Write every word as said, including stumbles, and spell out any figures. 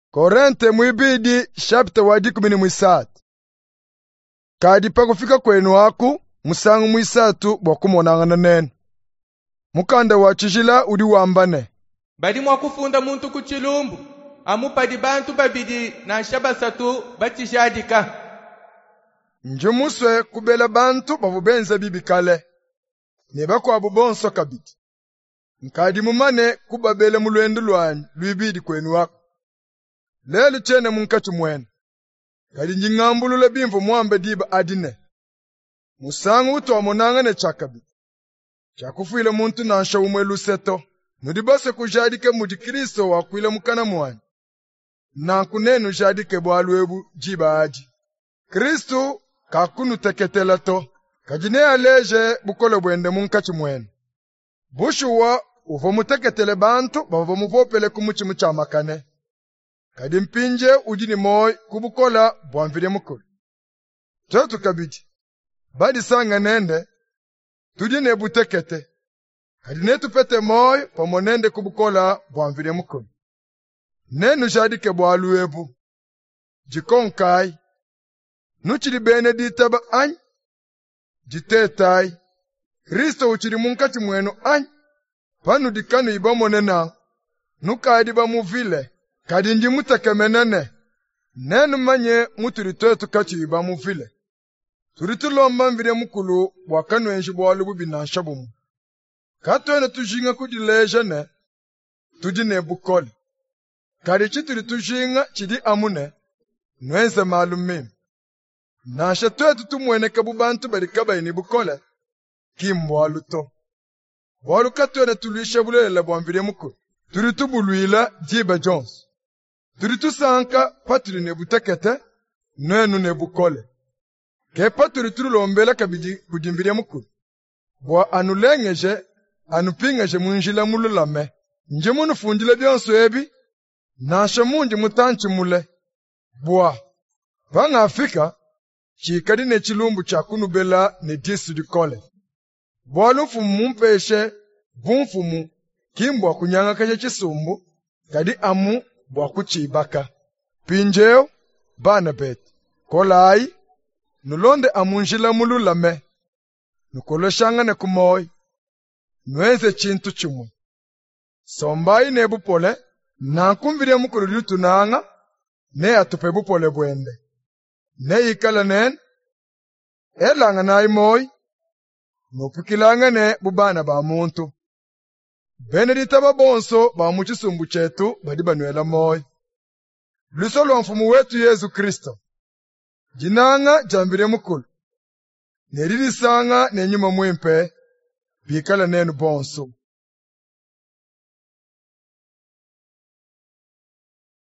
Korente mwibidi chapter wadi kumi mwisatu. Kadi pa kufika kwenu waku musangu mwisatu bwakumonangana nene. Mukanda wa chijila udi wambane. Badi mwakufunda muntu kuchilumbu amupadi bantu babidi na shabasatu batijadika. Njumuswe kubela bantu babubenza bibikale. Neba kwa bubonso kabidi. Nkadi mumane kubabele mulwendu lwanyu lwibidi kwenu waku. Lelu chene munkachu mwene. Kadi njingambulule bimvu mwambe diba adine. Musangu uto wamonangane chakabi. Chakufuile muntu nansha umwelu seto. Nudibase kujadike mudi Kristo wakuile mukana mwani. Nankunenu jadike bwaluebu jiba aji. Kristo kakunu teketela to. Kajine aleje bukole bwende munkachu mwene. Bushuwa uvo muteketele bantu bavo muvopele kumuchi muchamakane. Kadi mpinje ujini moi kubukola bwamvire mukulu. Chotu kabidi. Badi sanga nende. Tujine butekete. Kadi netu pete moi pamonende kubukola bwamvire mukulu. Nenu jadike bwaluebu. Jikonkai. Nuchiri benedita ba any. Jitetai. Kristo uchiri munkati mwenu any. Panu dikanu ibamonena. Nukadi ba muvile. Kadi nji mutakemenene. Nenu manye muturitoe tukachi iba muvile. Turitulomba mvire mukulu wakanu enji bwalubu binanshabumu. Katuene tujinga kudileja ne. Tujine bukoli. Kadi chituri tujinga chidi amune. Nwenze malumimi. Nasha tuwe tutumwene kabubantu barikaba ini bukole. Kimbwalu to. Walu katuene tulisha bulela bwamvire mukulu. Turitubuluila Jiba Jones. Turitu sanka patri nebutekete, nwenu nebukole. Ke patri turulombela kabidi kujimbire mukulu. Bwa anulengeje, anupingeje munjila mululame. Nje munu funjile bionso ebi, nasha munji mutanchi mule. Bwa, vanga Afrika, chikadi ne chilumbu chakunu bela ne disu di kole. Bwa lufumu mumpeshe, bumfumu, kimbwa kunyanga kaje chisumbu, kadi amu bwa kuchibaka. Pinjeo, bana bet. Kolai, nulonde amunjila mululame. Nukoloshanga ne kumoi. Nweze chintu chumwe. Sombai ne bupole, nankumvire mukulu lutunanga, ne atupe bupole bwende. Ne ikala nen, elanga na imoi, nupukilanga ne bubana ba muntu. Benedita babonso ba muchisumbu chetu badiba nwela moi. Lusolo wa mfumu wetu Yesu Kristo. Jinanga jambire mukulu. Neririsanga nenyuma mwempe. Bikala nenu bonso.